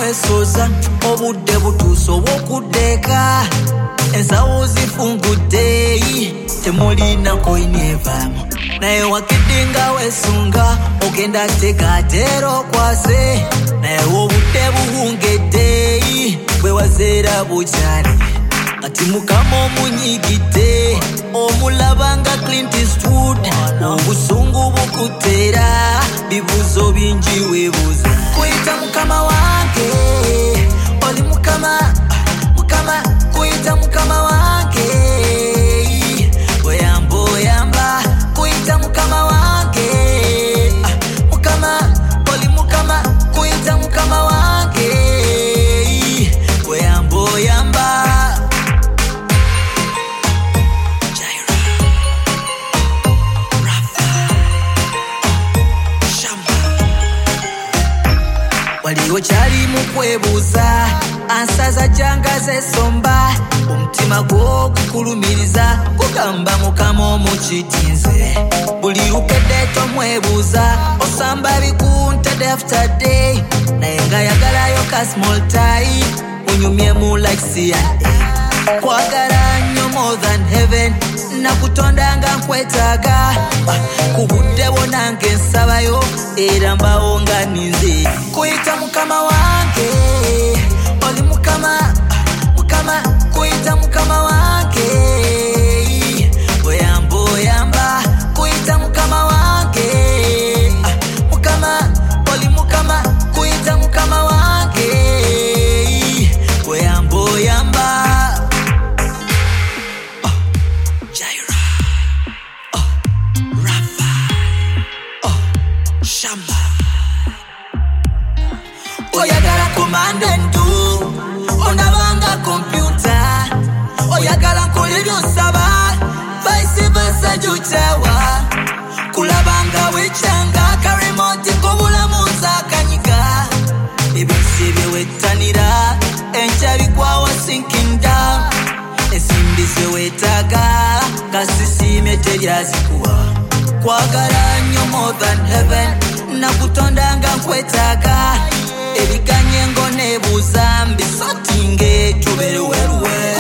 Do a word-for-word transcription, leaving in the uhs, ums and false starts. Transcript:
wesoza obudde butuuso obw'okuddeka ensawo zifungudde temulina koinevamu naye wakidde nga wesunga ogenda tegatero kwase naye obudde buwungedde bwe wazeera bukyali kati mukama omunyigidde omulaba nga Clint Eastwood obusungu bukuteera bibuzo bingi webuuza kuyita mukama wange oli mukama mukama kuyita mukama wange oyamba oyamba kuyita mukama wange mukama oli mukama kuyita mukama wange oyamba oyamba waliwo kyali mu kwebuuza ansaza janga zesomba omutima gwo gukulumiriza kugamba mukama omukitinze buli lukedde tomwebuuza osamba bikunta day after day naye nga yagalayo ka small tie unyumyemu like C I A kwagala nnyo more than heaven nakutonda nga nkwetaaga kubudde bonange nsabayo era mbawo nga ninze kuyita mukama wange oli mukama mukama kuyita mukama wange oyamba oyamba kuyita mukama wange mukama oli mukama kuyita mukama wange oyamba oyamba oyagala komandentu onabanga kompyuta oyagala nkole byosaba vice versa juchawa kulabanga wechanga karemoti kobulamu nzakanyiga ebinsi byewettanira enchabikwawa sinking down esimbi zewetaga kasisime teryazikuwa kwagala nnyo more than heaven nakutonda nga nkwetaaga ebiganye ngo nebuuza mbisotinge tubereweruwe